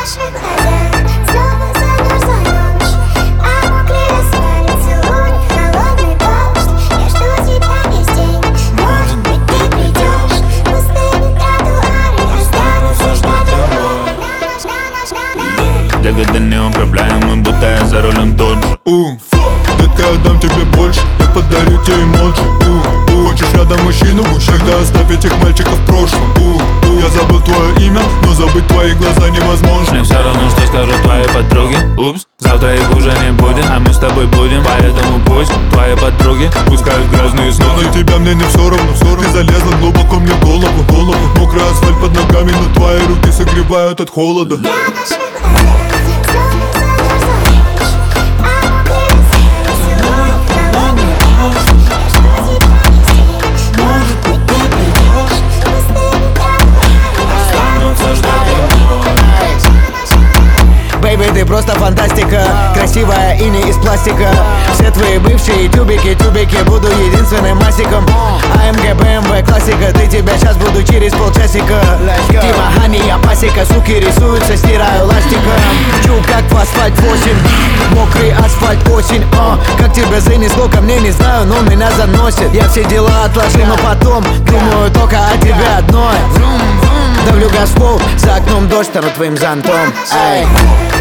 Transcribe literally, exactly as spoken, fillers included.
наших глазах снова замерзла ночь, а мокрые асфальт, целует холодный дождь. Я жду тебя весь день, может быть ты придешь. Пустые тротуары, останутся ждать любовь. Ягоды неуправляемы, будто я за рулем тот же. У, детка, я дам тебе больше, я подарю тебе эмоджи. У, у, хочешь рядом мужчину, тогда оставь этих мальчиков в прошлом. У, у, я забыл твое имя, но забыть твои глаза невозможно. Мне все равно, что скажут твои подруги. Упс, завтра их уже не будет, а мы с тобой будем. Поэтому пусть твои подруги пускают грязные сны. Но тебя мне не все равно, все равно. Ты залезла глубоко мне в голову, голову. Мокрый асфальт под ногами, но твои руки согревают от холода. На наших глазах снова замерзла ночь, а мокрые асфальт, целует холодный дождь. Я жду тебя весь день, может быть ты придешь. Пустые тротуары, останутся ждать любовь. Бэйби, ты просто фантастика, красивая и не из пластика. Все твои бывшие тюбики, тюбики, буду единственным масиком. АМГ, БМВ, классика, ты тебя сейчас буду через полчасика. Тима, Хани, я пасека, суки рисуются, стираю ластиком. Чу, как в асфальт восемь, мокрый асфальт осень. О, как тебя занесло ко мне, не знаю, но меня заносит. Я все дела отложу, но потом думаю только о тебе одной. Давлю газ в пол, за окном дождь, стану твоим зонтом. Ай.